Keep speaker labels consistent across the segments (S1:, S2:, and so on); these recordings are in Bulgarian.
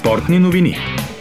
S1: Спортни новини.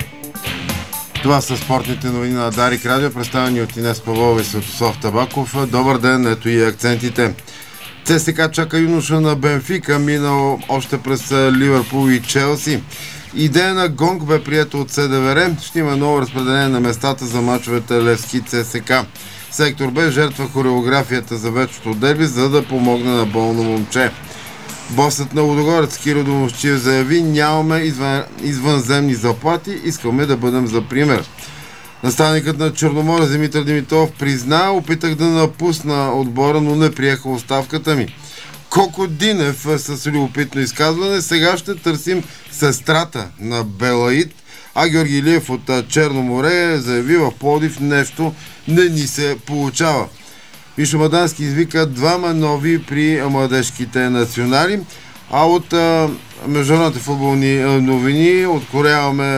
S2: Това са спортните новини на Дарик Радио, представени от Инес Павлова и Светослав Табаков. Добър ден, ето и акцентите. ЦСКА чака юноша на Бенфика, минал още през Ливърпул и Челси. Идея на гонг бе приета от СДВР. Ще има ново разпределение на местата за мачовете Левски ЦСКА. Сектор Б жертва хореографията за вечното дерби, за да помогне на болно момче. Босът на Лудогорец Киро Домовчиев заяви: нямаме извънземни заплати, искаме да бъдем за пример. Наставникът на Черноморец Димитър Димитров призна: опитах да напусна отбора, но не приеха оставката ми. Коко Динев с любопитно изказване: сега ще търсим сестрата на Белаид, а Георги Илиев от Черно море заяви: в Пловдив нещо не ни се получава. Мишо Мадански извика двама нови при младежките национали. А от международните футболни новини откоряваме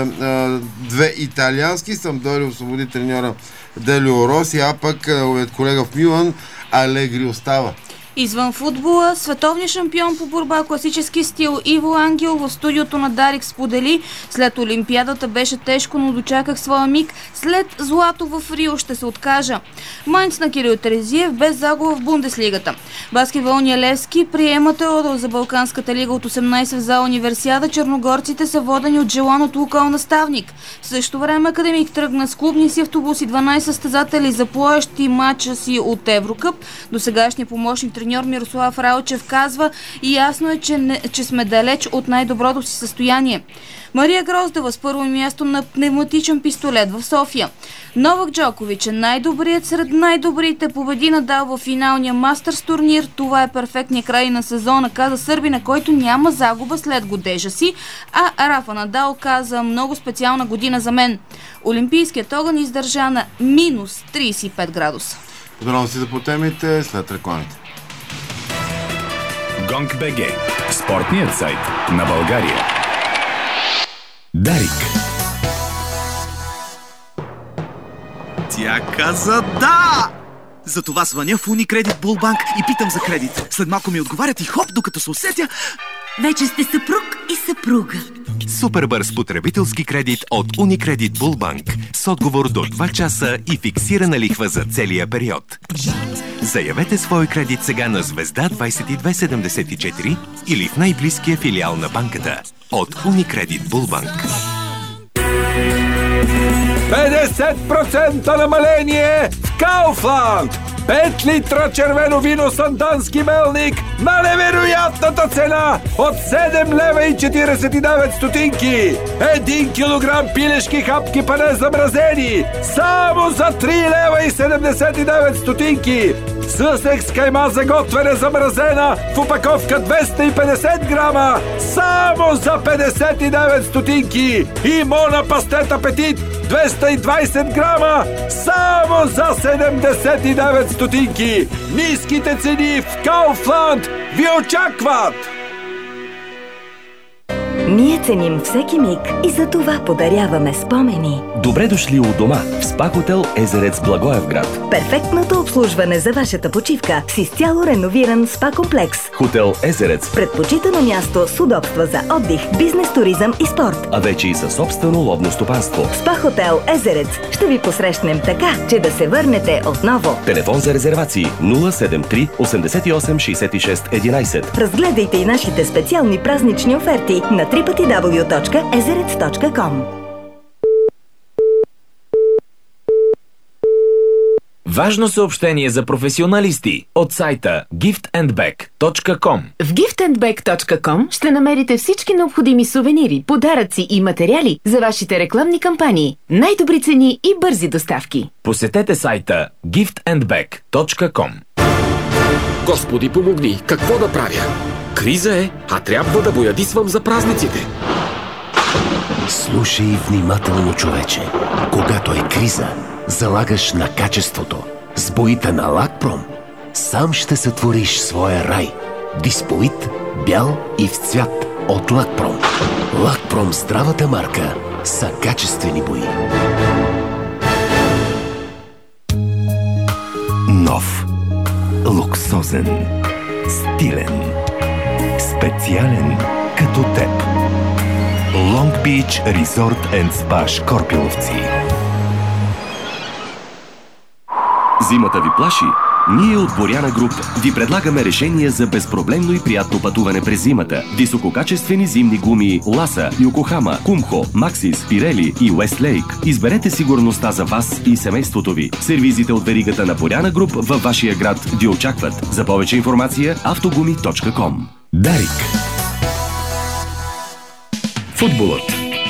S2: две италиански. Самдори освободи треньора Делио Роси, а пък колега в Милан Алегри остава.
S3: Извън футбола, световният шампион по борба класически стил Иво Ангел в студиото на Дарик сподели: след Олимпиадата беше тежко, но дочаках своя миг. След злато в Рио ще се откажа. Майнц на Кирил Терезиев без загуба в Бундеслигата. Баскетболния Левски приема Теодор за Балканската лига от 18 в зала Универсиада. Черногорците са водени от желан от локал наставник. В същото време Академик тръгна с клубния си автобус и 12 състезатели за плоещи матча си от Еврокъп. Досегашният помощник треньор Мирослав Ралчев казва: и ясно е, че сме далеч от най-доброто си състояние. Мария Гроздева с първо място на пневматичен пистолет в София. Новак Джокович е най-добрият сред най-добрите. Победи Надал в финалния Мастърс турнир. Това е перфектният край на сезона, каза сърбина, който няма загуба след годежа си. А Рафа Надал каза: много специална година за мен. Олимпийският огън издържа на минус 35 градуса.
S2: Подробности по темите след рекламите.
S1: Гонг БГ. Спортният сайт на България. Дарик.
S4: Тя каза да! Затова звъня в Unicredit Bullbank и питам за кредит. След малко ми отговарят и хоп, докато се усетя...
S5: Вече сте съпруг и съпруга.
S6: Супер бърз потребителски кредит от Unicredit Bullbank с отговор до 2 часа и фиксирана лихва за целия период. Заявете свой кредит сега на звезда 2274 или в най-близкия филиал на банката от Unicredit Bullbank.
S7: 50% намаление в Kaufland! 5 литра червено вино Сандански мелник на невероятната цена от 7 лева и 49 стотинки. 1 килограм пилешки хапки пане замразени само за 3 лева и 79 стотинки. Съсекс кайма за готвене замразена в упаковка 250 грама само за 59 стотинки. И Мона пастет апетит 220 грама само за 79 стотинки. Ниските цени в Kaufland ви очакват!
S5: Ние ценим всеки миг и за това подаряваме спомени.
S8: Добре дошли у дома в СПА хотел Езерец Благоевград.
S5: Перфектното обслужване за вашата почивка с изцяло реновиран СПА комплекс.
S8: Хотел Езерец.
S5: Предпочитано място с удобства за отдих, бизнес, туризъм и спорт.
S8: А вече и със собствено ловно стопанство.
S5: СПА хотел Езерец. Ще ви посрещнем така, че да се върнете отново.
S8: Телефон за резервации 073 88 66 11.
S5: Разгледайте и нашите специални празнични оферти на www.ezerec.com.
S9: Важно съобщение за професионалисти от сайта giftandback.com.
S10: В giftandback.com ще намерите всички необходими сувенири, подаръци и материали за вашите рекламни кампании. Най-добри цени и бързи доставки.
S9: Посетете сайта giftandback.com.
S11: Господи, помогни! Какво да правя? Криза е, а трябва да боядисвам за празниците.
S12: Слушай внимателно, човече. Когато е криза, залагаш на качеството. С боите на Лакпром сам ще сътвориш своя рай. Дисполит, бял и в цвят от Лакпром. Лакпром, здравата марка, са качествени бои.
S8: Нов, луксозен, стилен, специален като теб.
S6: Long Beach Resort and Spa Шкорпиловци.
S8: Зимата ви плаши? Ние от Боряна Груп ви предлагаме решение за безпроблемно и приятно пътуване през зимата. Висококачествени зимни гуми Ласа, Йокохама, Кумхо, Максис, Пирели и Уестлейк. Изберете сигурността за вас и семейството ви. Сервизите от веригата на Боряна Груп във вашия град ви очакват. За повече информация автогуми.com.
S6: Дарик. Футболът.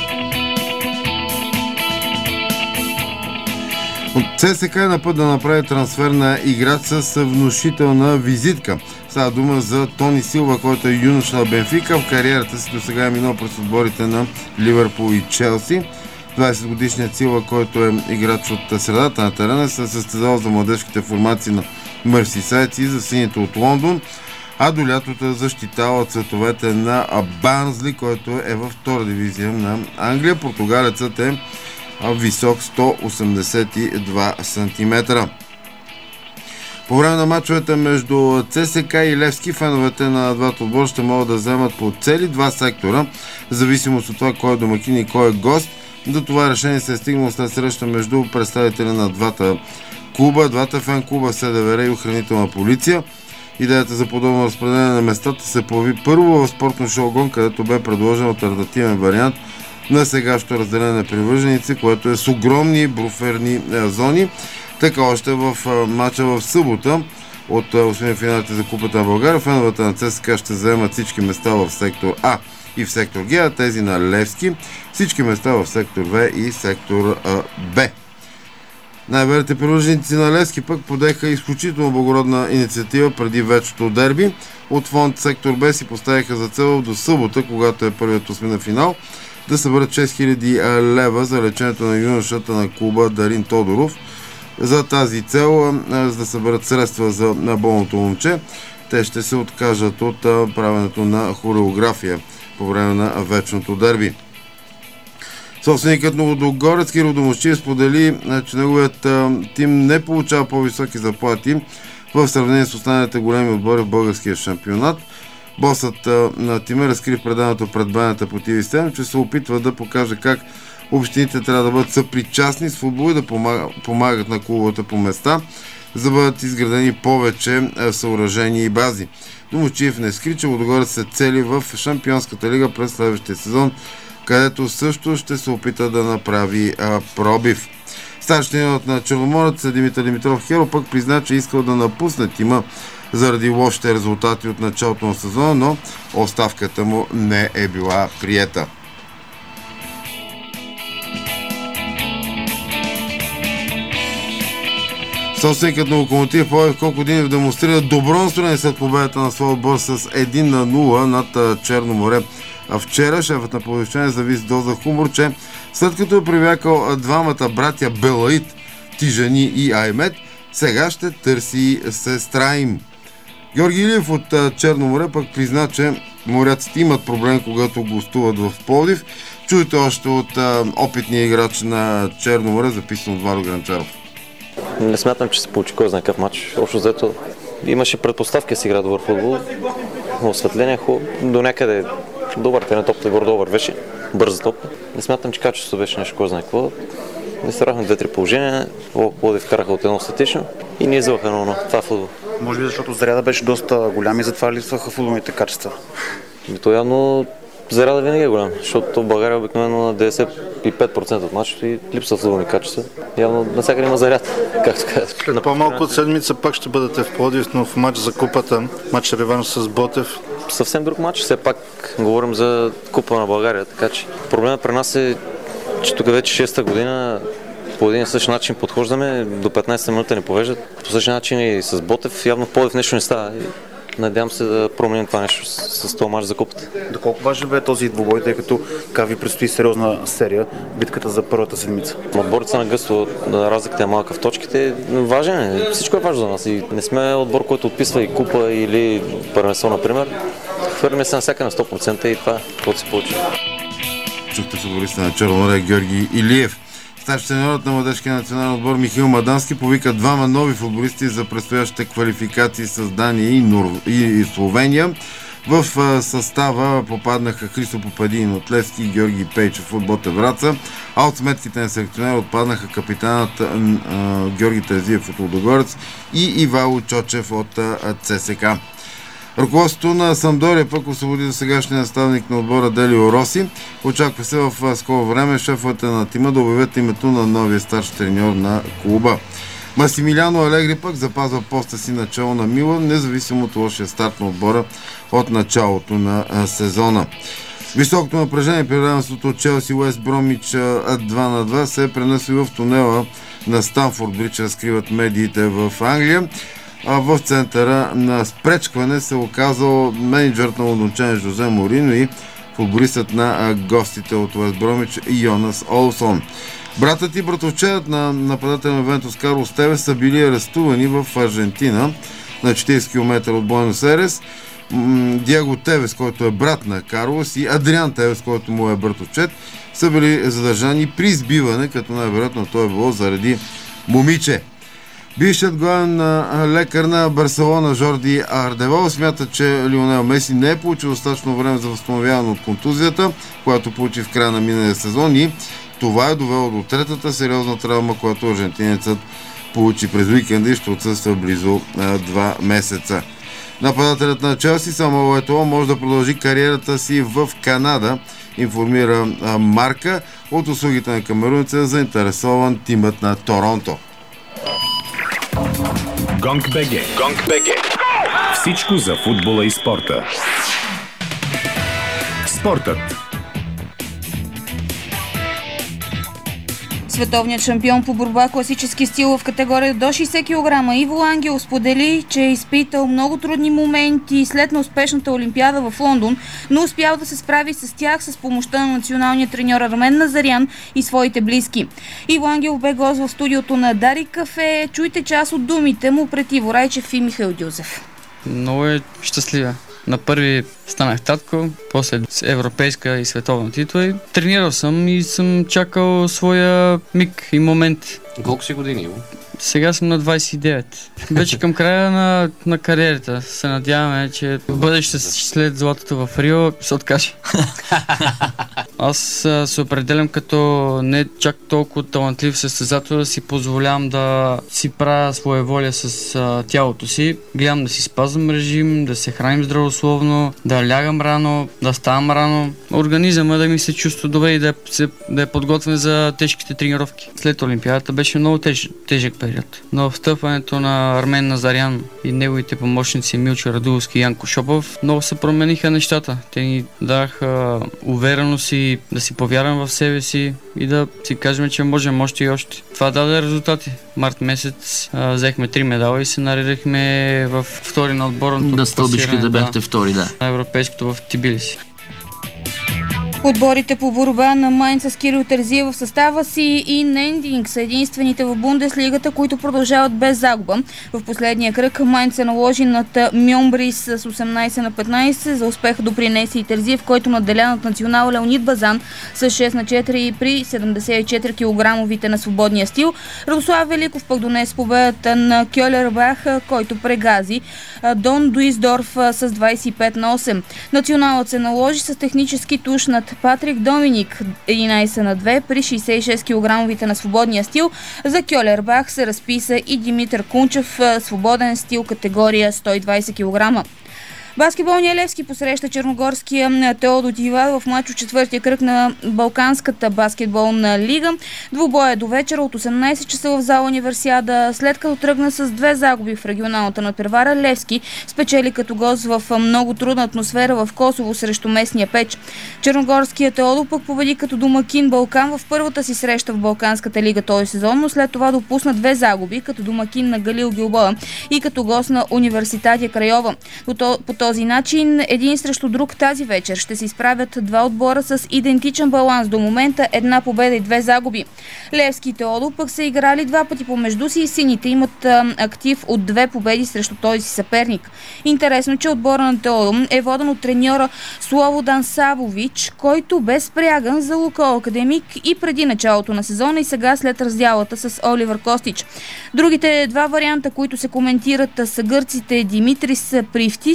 S2: От ЦСК е на път да направи трансфер на играч с внушителна визитка. Става дума за Тони Силва, който е юнош на Бенфика. В кариерата си досега е минал през отборите на Ливърпул и Челси. 20-годишният Силва, който е играч от средата на терена, се състезал за младежките формации на Мърсисайдс и за сините от Лондон, а до лятото защитава цветовете на Барнсли, който е във втора дивизия на Англия. Португалецът е висок 182 см. По време на мачовете между ЦСК и Левски, феновете на двата отбора ще могат да вземат по цели два сектора, в зависимост от това кой е домакин и кой е гост. До това решение се е стигнало след среща между представители на двата клуба, двата фен-клуба, СДВР и охранителна полиция. Идеята за подобно разпределение на местата се появи първо в спортно шоу, където бе предложен алтернативен вариант на сегашното разделение на привърженици, което е с огромни буферни зони. Така още в матча в събота от осмини финалите за Купата на България, феновете на ЦСКА ще заемат всички места в сектор А и в сектор Г, а тези на Левски всички места в сектор В и сектор Б. Най-верните привърженици на Левски пък подеха изключително благородна инициатива преди вечното дерби. От фонд сектор Б си поставиха за цел до събота, когато е първият осмина финал, да съберат 6000 лева за лечението на юношата на клуба Дарин Тодоров. За тази цел, за да съберат средства за болното момче, те ще се откажат от правенето на хореография по време на вечното дерби. Собственикът на Лудогорец Кирил Домусчиев сподели, че неговият тим не получава по-високи заплати в сравнение с останалите големи отбори в българския шампионат. Босът на тима разкри в преданото пред банята по TV7, че се опитва да покаже как общините трябва да бъдат съпричастни с футбол и да помагат на клубовете по места, за да бъдат изградени повече съоръжения и бази. Домусчиев не скри, че Лудогорец се цели в Шампионската лига през следващия сезон, където също ще се опита да направи пробив. Старшият треньор на Черноморец Димитър Димитров Херо пък призна, че искал да напусне тима заради лошите резултати от началото на сезона, но оставката му не е била приета. Собственикът на Локомотив Пловдив Колко Динев демонстрира добро настроение след победата на своя отбор с 1-0 над Черно море. А вчера шефът на пловдивчани заяви с доза хумор, че след като е привякал двамата братя Белаид, Тижани и Аймет, сега ще търси сестра им. Георги Илиев от Черно море пък призна, че моряците имат проблем, когато гостуват в Пловдив. Чуйте още от опитния играч на Черно море, записан от Варо Гранчаров.
S13: Не смятам, че се получи кой знае какъв матч. Общо взето имаше предпоставки да си игра добър футбол. Осветление до някъде добър терен, топта горе добър беше. Бърза топка. Не смятам, че качеството беше нещо кой знае какво. Не старахме 2-3 положения. Пловдив вкараха от едно статично и ние взелаха едно. Това е футбол.
S14: Може би защото заряда беше доста голям и затова липсваха футболните качества.
S13: То явно заряда винаги е голям, защото в България обикновено на 95% от мачето и липсва футболни качества. Явно навсякъде има заряд, както казах.
S14: На по-малко от седмица пак ще бъдете в Пловдив, но в матч за купата, матч реванш с Ботев.
S13: Съвсем друг матч, все пак говорим за купа на България, така че проблемът при нас е, че тук вече 6-та година по един и същи начин подхождаме, до 15 минута не повеждат. По същия начин и с Ботев, явно в Пловдив нещо не става. Надявам се да променим това нещо с този мач за купата.
S14: Доколко важен бе този двубой, тъй като ви предстои сериозна серия, битката за първата седмица?
S13: Отборите са нагъсто, разликата е малка в точките. Важен е, всичко е важно за нас. И не сме отбор, който отписва и купа или първенство, например. Хвърляме се навсяка на 100% и това, което се получи.
S2: Чухте футболиста на Черно море Георги Илиев. Старши треньорът на младежкия национален отбор Михаил Мадански повика двама нови футболисти за предстоящите квалификации с Дания и Словения. В състава попаднаха Христо Попадин от Левски и Георги Пейчев от Ботев Враца, а от сметките на селекционер отпаднаха капитанът Георги Терзиев от Лудогорец и Ивайло Чочев от ЦСК. Ръководството на Самдория пък освободи до сегашния наставник на отбора Делио Роси. Очаква се в скоро време шефовете на тима да обявят името на новия старш треньор на клуба. Масимилиано Алегри пък запазва поста си начало на Милан, независимо от лошия старт на отбора от началото на сезона. Високото напрежение при равенството от Челси Уест Бромич 2-2 се е пренесло в тунела на Станфорд Бридж, разкриват медиите в Англия. В центъра на спречкване се оказал мениджърът на лондончанин Жозе Морино и футболистът на гостите от Уест Бромич Йонас Олсон. Братът и братовчедът на нападателя на Ювентус Карлос Тевес са били арестувани в Аржентина на 40 км от Буенос Айрес. Диего Тевес, който е брат на Карлос, и Адриан Тевес, който му е братовчед, са били задържани при избиване, като най-вероятно това е било заради момиче. Бившият главен лекар на Барселона Жорди Ардевол смята, че Лионел Меси не е получил достатъчно време за възстановяване от контузията, която получи в края на миналия сезон, и това е довело до третата сериозна травма, която аржентинецът получи през уикенда и ще отсъства близо 2 месеца. Нападателят на Челси Самуел Етоо може да продължи кариерата си в Канада, информира Марка. От услугите на камерунеца е заинтересован тимът на Торонто.
S1: Гонг БГ. Всичко за футбола и спорта. Спортът.
S3: Световният шампион по борба класически стил в категория до 60 кг Иво Ангел сподели, че е изпитал много трудни моменти след неуспешната олимпиада в Лондон, но успял да се справи с тях с помощта на националния треньор Армен Назарян и своите близки. Иво Ангел бе гост в студиото на Дарик Кафе. Чуйте част от думите му пред Иво Райчев и Михаил Дюзев.
S15: Много е щастлива. На първи станах татко, после европейска и световна титла. Тренирал съм и съм чакал своя миг и момент.
S16: Колко си години, Иво?
S15: Сега съм на 29. Вече към края на кариерата. Се надяваме, че в бъдеще след златото в Рио се откаже. Аз се определям като не чак толкова талантлив състезател, да си позволявам да си правя своеволия с тялото си. Гледам да си спазвам режим, да се храним здравословно, да лягам рано, да ставам рано. Организъма да ми се чувства добре и да е подготвен за тежките тренировки. След олимпиадата беше много тежък период. Но встъпването на Армен Назарян и неговите помощници Милчо Радуловски и Янко Шопов много се промениха нещата. Те ни даха увереност и да си повярвам в себе си и да си кажем, че можем още и още. Това даде резултати. Март месец взехме 3 медала и се наредихме в втори на отборното.
S16: Да стълбички да бяхте втори, да.
S15: На европейското в Тбилиси.
S3: Отборите по борба на Майнц с Кирил Терзиев в състава си и Нендинг са единствените в Бундеслигата, които продължават без загуба. В последния кръг Майнц се наложи над Мьонбрис с 18-15. За успеха допринесе и Терзиев, който надделя над национал Леонид Базан с 6-4 при 74 кг на свободния стил. Радослав Великов пък донес победата на Кьолербах, който прегази Дон Дуисдорф с 25-8. Националът се наложи с технически туш над Патрик Доминик 11-2 при 66 кг на свободния стил. За Кьолербах се разписа и Димитър Кунчев, свободен стил категория 120 кг. Баскетболния Левски посреща черногорския Теодот Ивайлов в мач от четвъртия кръг на Балканската баскетболна лига. Двубой е до вечера от 18 часа в зала Универсиада. След като тръгна с 2 загуби в регионалната надпревара, Левски спечели като гост в много трудна атмосфера в Косово срещу местния Печ. Черногорският Теодот пък победи като домакин Балкан в първата си среща в Балканската лига този сезон, но след това допусна 2 загуби като домакин на Галил Гилбоа и като гост на Университатия Крайова. По този начин един срещу друг тази вечер ще се изправят два отбора с идентичен баланс до момента, 1 победа и 2 загуби. Левски и Теодо пък са играли 2 пъти помежду си и сините имат актив от 2 победи срещу този си съперник. Интересно, че отбора на Теодо е воден от треньора Слободан Савович, който бе спряган за Лукол Академик и преди началото на сезона и сега след раздялата с Оливер Костич. Другите 2 варианта, които се коментират, са гърците Димитрис Привтис и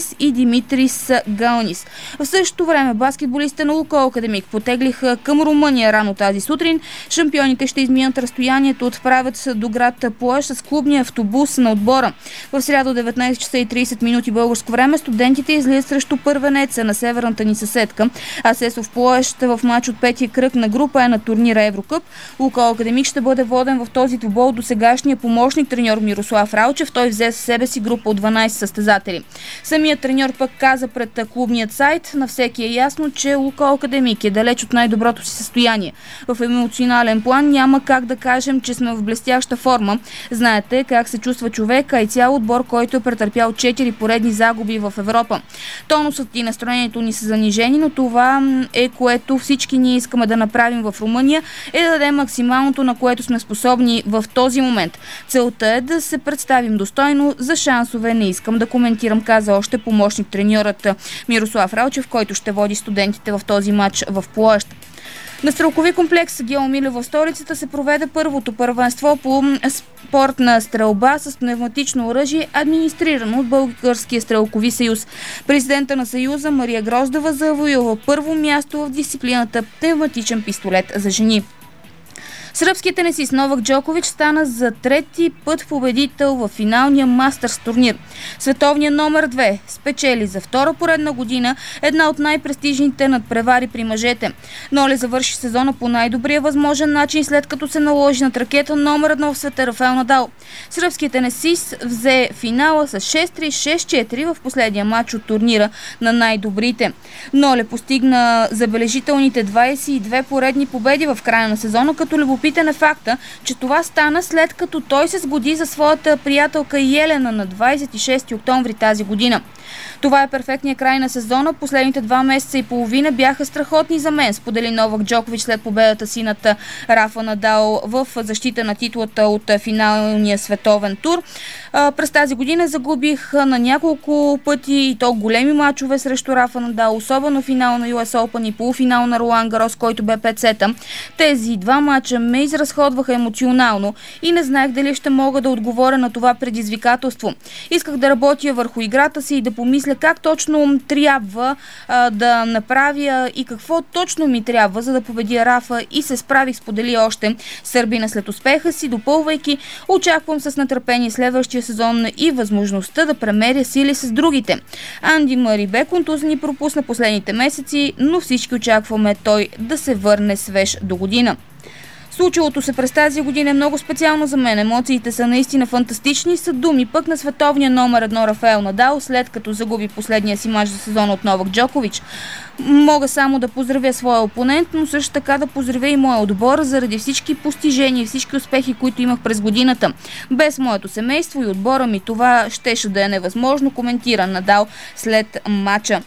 S3: Димитрис Галнис. В същото време баскетболистите на Лукойл Академик потеглиха към Румъния рано тази сутрин. Шампионите ще изминат разстоянието от Правец до град Плоещ с клубния автобус на отбора. В сряда 19 часа и 30 минути българско време студентите излизат срещу първенеца на северната ни съседка. Асесов Плоещ в матч от петия кръг на група на турнира Еврокъп. Лукойл Академик ще бъде воден в този двубой от досегашния помощник треньор Мирослав Ралчев. Той взе със себе си група от 12 състезатели. Самият треньор пък каза пред клубният сайт: на всеки е ясно, че Лукойл Академик е далеч от най-доброто си състояние. В емоционален план няма как да кажем, че сме в блестяща форма. Знаете как се чувства човек, а и цял отбор, който е претърпял 4 поредни загуби в Европа. Тонусът и настроението ни са занижени, но това е, което всички ние искаме да направим в Румъния, е да дадем максималното, на което сме способни в този момент. Целта е да се представим достойно. За шансове не искам да коментирам, каза още помощник треньорът Мирослав Ралчев, който ще води студентите в този матч в Плоещ. На стрелкови комплекс Гео Милев в столицата се проведе първото първенство по спортна стрелба с пневматично оръжие, администрирано от Българския стрелкови съюз. Президента на съюза Мария Гроздева завоюва първо място в дисциплината пневматичен пистолет за жени. Сръбският тенисист Новак Джокович стана за трети път победител в финалния Мастърс турнир. Световният номер 2 спечели за втора поредна година една от най-престижните надпревари при мъжете. Ноле завърши сезона по най-добрия възможен начин, след като се наложи над ракета номер 1 в света Рафаел Надал. Сръбският тенисист взе финала с 6-3, 6-4 в последния матч от турнира на най-добрите. Ноле постигна забележителните 22 поредни победи в края на сезона, като любопитен е факта, че това стана след като той се сгоди за своята приятелка Елена на 26 октомври тази година. Това е перфектният край на сезона. Последните 2 месеца и половина бяха страхотни за мен, сподели Новак Джокович след победата си над Рафа Надал в защита на титлата от финалния световен тур. През тази година загубих на няколко пъти и то големи мачове срещу Рафа Надал, особено финал на US Open и полуфинал на Ролан Гарос, който бе 5 сета. Тези 2 мача ме изразходваха емоционално и не знаех дали ще мога да отговоря на това предизвикателство. Исках да работя върху играта си и да помисля как точно трябва да направя и какво точно ми трябва, за да победя Рафа, и се справих, сподели още сърбина след успеха си, допълвайки: очаквам с нетърпение следващия сезон и възможността да премеря сили с другите. Анди Мъри бе контузен и пропусна последните месеци, но всички очакваме той да се върне свеж до година. Случилото се през тази година е много специално за мен. Емоциите са наистина фантастични, са думи пък на световния номер 1 Рафаел Надал, след като загуби последния си мач за сезона от Новак Джокович. Мога само да поздравя своя опонент, но също така да поздравя и моя отбор заради всички постижения и всички успехи, които имах през годината. Без моето семейство и отбора ми това щеше да е невъзможно, коментира Надал след матча.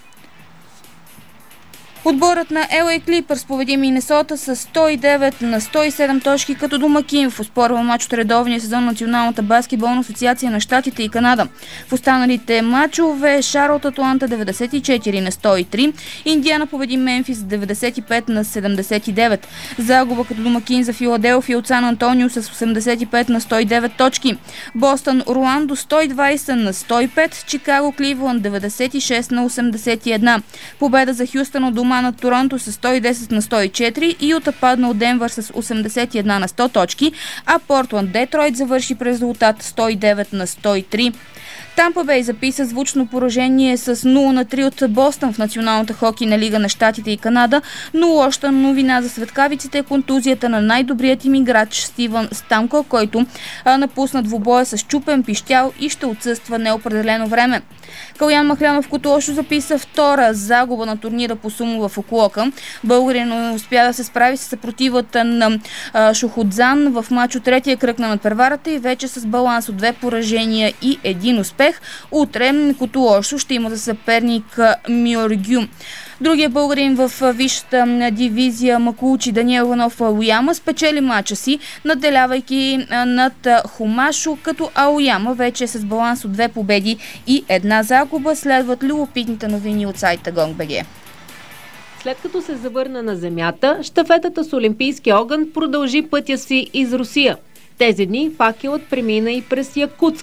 S3: Отборът на LA Clippers победи Минесота с 109 на 107 точки като домакин в оспорва матч от редовния сезон на Националната баскетболна асоциация на Щатите и Канада. В останалите матчове Шарлот Атланта 94 на 103, Индиана победи Мемфис 95 на 79. Загуба като домакин за Филаделфия от Сан Антонио с 85 на 109 точки. Бостън Орландо 120 на 105, Чикаго Кливланд 96 на 81. Победа за Хюстън от дома на Торонто с 110 на 104 и Юта падна от Денвър с 81 на 100 точки, а Портланд Детройт завърши при резултат 109 на 103. Тампа Бей записа звучно поражение с 0-3 от Бостън в Националната хокейна лига на Щатите и Канада, но лоша новина за светкавиците е контузията на най-добрият им играч Стивън Стамко, който напусна двубоя с чупен пищял и ще отсъства неопределено време. Калян Махлянов Котошо записа втора загуба на турнира по сумо в Окулока. Българин успя да се справи с съпротивата на Шоходзан в мач от третия кръг на надпреварата и вече с баланс от 2 поражения и 1 успех. Утре Котошо ще има за съперник Мьоргю. Другия българин в висшата дивизия Макулчи Даниел Иванов Аояма спечели мача си, надделявайки над Хумашо, като Аояма вече е с баланс от 2 победи и 1 загуба. Следват любопитните новини от сайта Gong.bg.
S17: След като се завърна на земята, щафетата с олимпийски огън продължи пътя си из Русия. Тези дни факелът премина и през Якутск.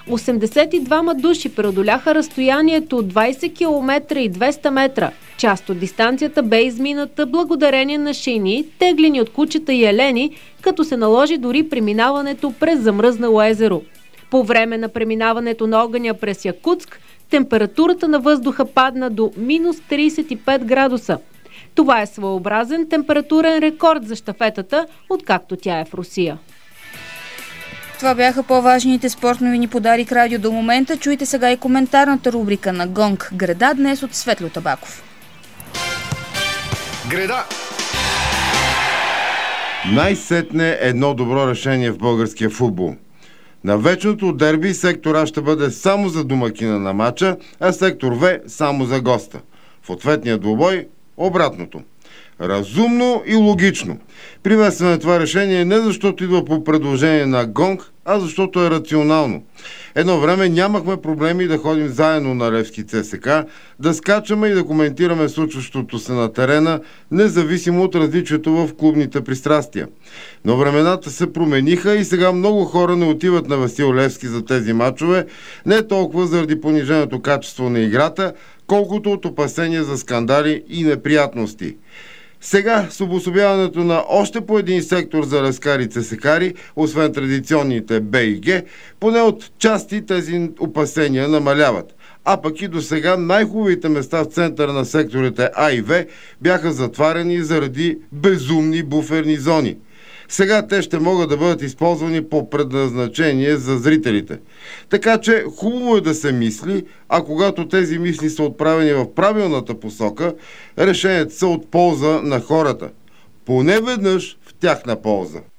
S17: 82 души преодоляха разстоянието от 20 км и 200 метра. Част от дистанцията бе измината благодарение на шейни, теглени от кучета и елени, като се наложи дори преминаването през замръзнало езеро. По време на преминаването на огъня през Якутск, температурата на въздуха падна до минус 35 градуса. Това е своеобразен температурен рекорд за щафетата, откакто тя е в Русия.
S3: Това бяха по-важните спортни новини по Дарик Радио до момента. Чуйте сега и коментарната рубрика на Гонг Греда днес от Светло Табаков.
S2: Греда! Най-сетне едно добро решение в българския футбол. На вечното дерби сектор А ще бъде само за домакина на матча, а сектор В само за госта. В ответния двубой обратното. Разумно и логично. Приветстваме това решение не защото идва по предложение на Гонг, а защото е рационално. Едно време нямахме проблеми да ходим заедно на Левски ЦСК, да скачаме и да коментираме случващото се на терена, независимо от различието в клубните пристрастия. Но времената се промениха и сега много хора не отиват на Васил Левски за тези мачове, не толкова заради пониженото качество на играта, колкото от опасения за скандали и неприятности. Сега, с обособяването на още по един сектор за левскари и цесекари, освен традиционните Б и Г, поне от части тези опасения намаляват. А пък и до сега най-хубавите места в центъра на секторите А и В бяха затварени заради безумни буферни зони. Сега те ще могат да бъдат използвани по предназначение за зрителите. Така че хубаво е да се мисли, а когато тези мисли са отправени в правилната посока, решенията са от полза на хората. Поне веднъж в тяхна полза.